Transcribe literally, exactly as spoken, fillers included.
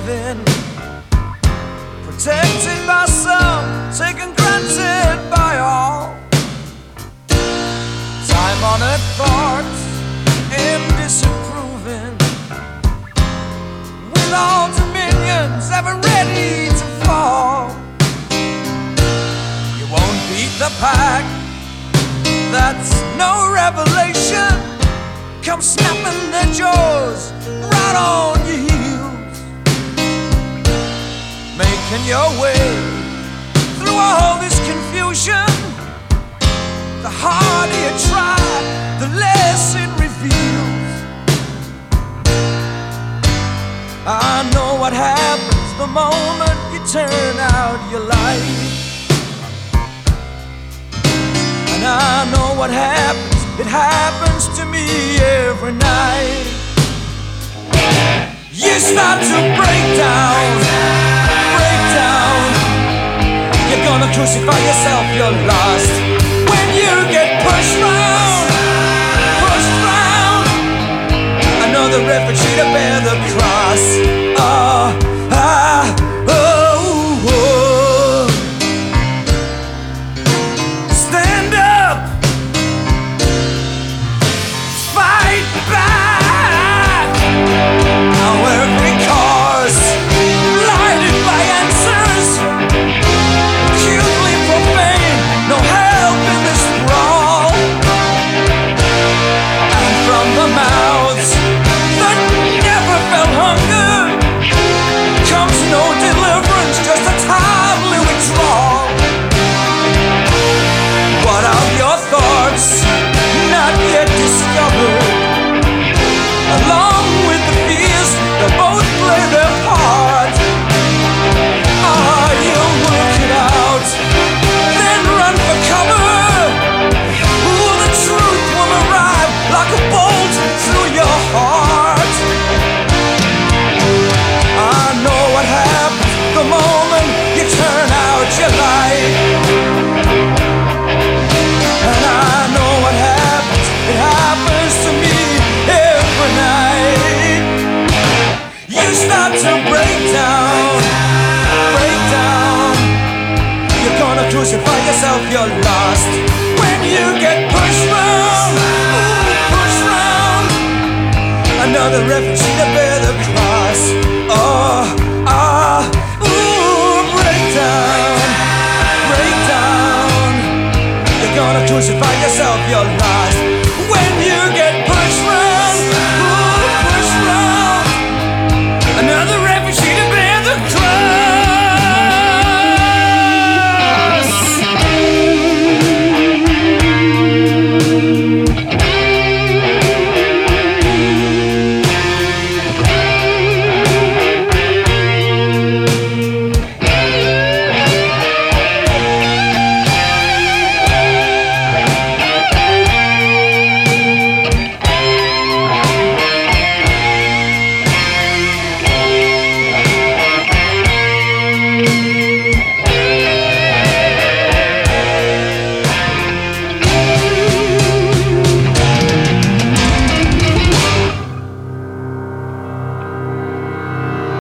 living, protected by some, taken granted by all. Time-honored thoughts and disapproving, with all dominions ever ready to fall. You won't beat the pack, that's no revelation. Come snapping their jaws right on your heels, making your way through all this confusion. The harder you try, the less it reveals. I know what happens the moment you turn out your light, and I know what happens, it happens to me every night. You start to break down, break down. You're gonna crucify yourself, you're lost. When you get pushed round, pushed round, another refugee to bear the cross. Oh, ah, oh, oh. Stand up, fight back. Now every cause blinded by answers, acutely profane, no help in this brawl. And from the mouths that never felt hunger comes no deliverance, just a timely withdrawal. What of your thoughts not yet discovered? Along with the fears, they both play their part. Ah, you'll work it out, then run for cover. Ooh, the truth will arrive like a bolt through your heart. I know what happens the moment you turn out your light, and I know what happens, it happens to me every night. You start to break down, break down. You're gonna crucify yourself, you're lost. When you get pushed round, pushed round, another refugee to bear the